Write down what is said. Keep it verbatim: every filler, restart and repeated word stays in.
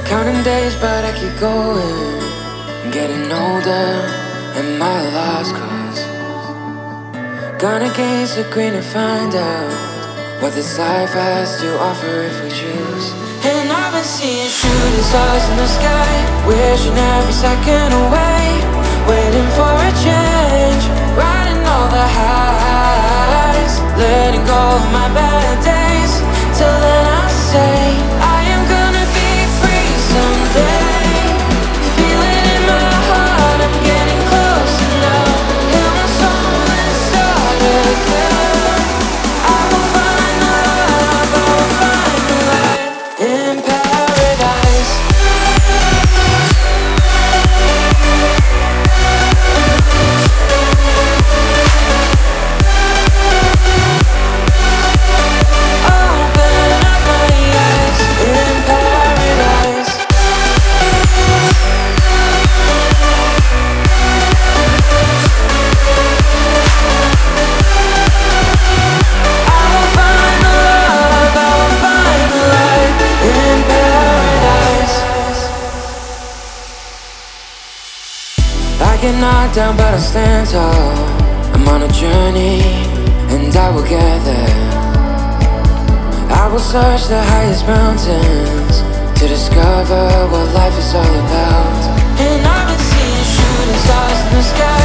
Counting days, but I keep going. I'm getting older, am I lost? Cause gonna gaze the green and find out what this life has to offer if we choose. And I've been seeing shooting stars in the sky, wishing every second away, waiting for a change, riding all the highs, letting go of my bad days. Till then I'll say I am gonna be free someday. Feel it in my heart, I'm getting closer now. Hear my soul and start again. I will find love, I will find the light in paradise. Open up my eyes in paradise. I will find the love, I will find the light in paradise. I get knocked down but I stand tall. I'm on a journey and I will get there. I will search the highest mountains to discover what life is all about. And I've been seeing shooting stars in the sky,